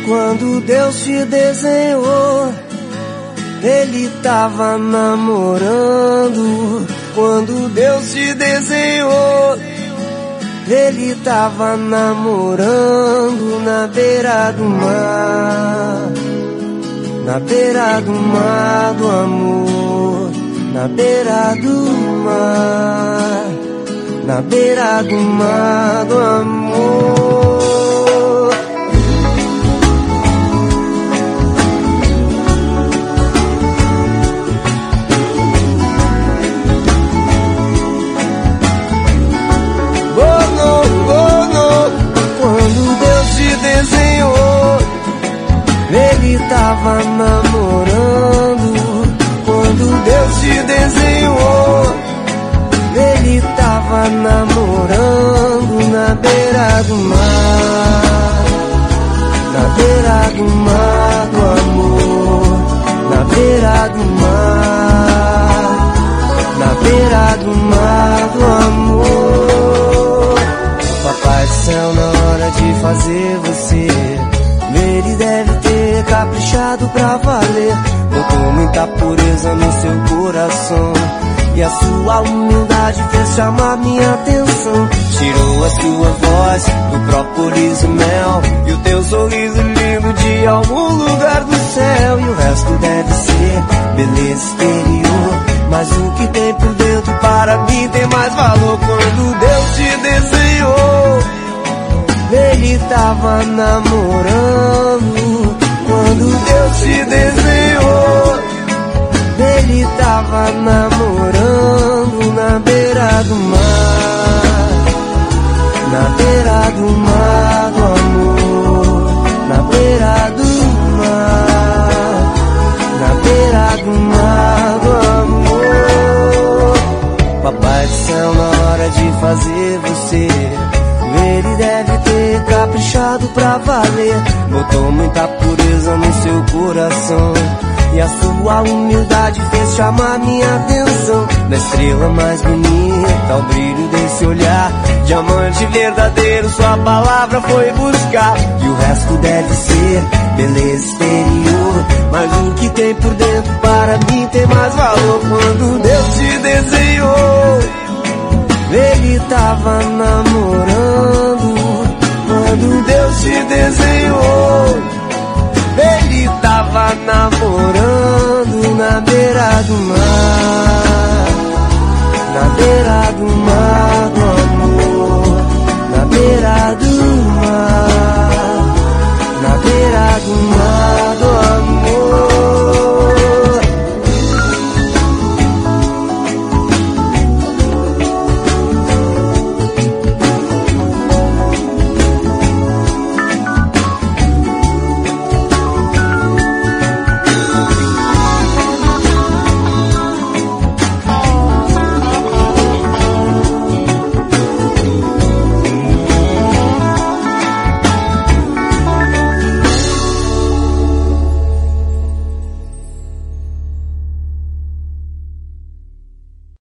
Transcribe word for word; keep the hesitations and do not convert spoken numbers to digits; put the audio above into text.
Quando Deus te desenhou, Ele tava namorando. Quando Deus te desenhou, Ele tava namorando na beira do mar. Na beira do mar do amor. Na beira do mar. Na beira do mar do amor. Ele tava namorando. Quando Deus te desenhou, Ele tava namorando na beira do mar. Na beira do mar do amor. Na beira do mar. Na beira do mar do amor. Papai do céu, na hora de fazer você, Ele deve ter caprichado pra valer. Botou muita pureza no seu coração, e a sua humildade fez chamar minha atenção. Tirou a sua voz do própolis e mel, e o teu sorriso lindo de algum lugar do céu. E o resto deve ser beleza exterior, mas o que tem por dentro para mim tem mais valor. Quando Deus te desenhou, Ele tava namorando. Quando Deus te desenhou, Ele tava namorando na beira do mar. Na beira do mar do amor. Na beira do mar. Na beira do mar do amor. Papai do céu, na hora de fazer você, Ele deve ter caprichado pra valer. Botou muita pureza no seu coração, e a sua humildade fez chamar minha atenção. Da estrela mais bonita ao brilho desse olhar, diamante verdadeiro sua palavra foi buscar. E o resto deve ser beleza exterior, mas o que tem por dentro para mim tem mais valor. Quando Deus te desenhou, Ele tava namorando. Quando Deus te desenhou, Ele tava namorando na beira do mar. Na beira do mar do